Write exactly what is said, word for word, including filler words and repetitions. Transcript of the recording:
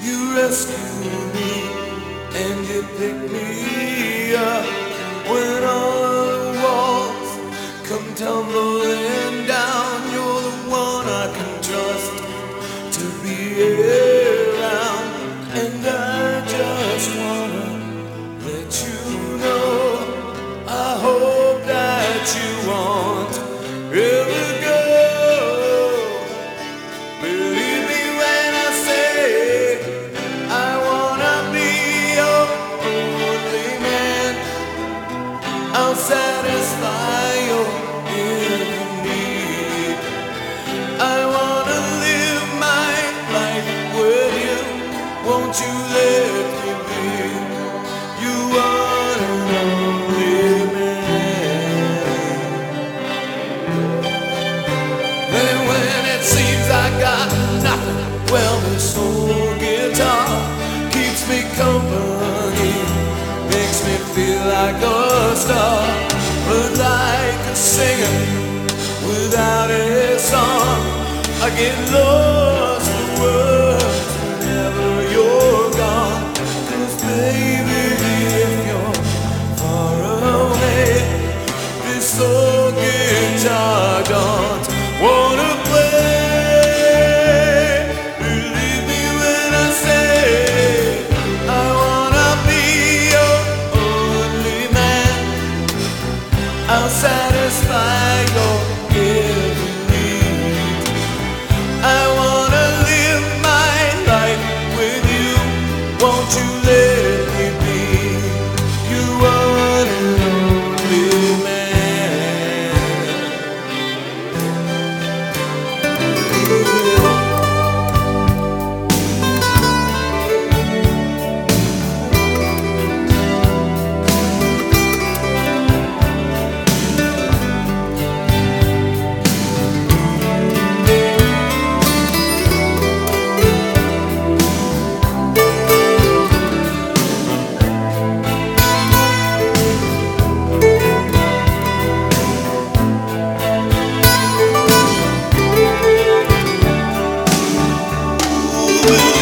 You rescue me and you pick me up when all the walls come tumbling down. You're the one I can trust to be around, and I just wanna let you know I hope that you won't ever go. Believe me when I say I wanna be your only man. I'll satisfy your every need. I wanna live my life with you. Won't you let me be you one and only man? And when it seems I got nothing, well, this old guitar keeps me company, makes me feel like a star, but like a singer without a song. I get lost in words whenever you're gone. 'Cause baby, if you're far away, this old guitar don't wanna play. Believe me when I say I wanna be your only man. I'll satisfy your every need. I wanna live my life with you. Won't you let me be you one and only man? Ooh.